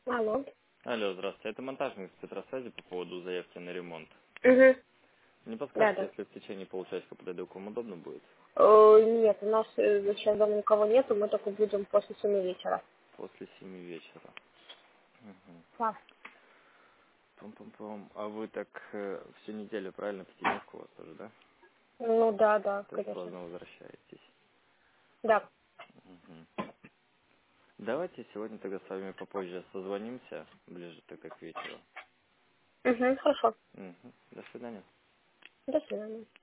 Алло. Алло, здравствуйте. Это монтажник с Петросвязи по поводу заявки на ремонт. Угу. Не Да, подскажете, да. если в течение получасика подойду, к вам удобно будет? Нет, у нас сейчас дома никого нету, мы только будем после 7 вечера. После 7 вечера. Угу. Да. Пум-пум-пум. А вы так всю неделю, правильно, пятидневку у вас тоже, да? Ну да, да, То есть конечно. поздно возвращаетесь. Да. Угу. Давайте сегодня тогда с вами попозже созвонимся, ближе тогда к вечеру. Угу, хорошо. Угу. До свидания. До свидания.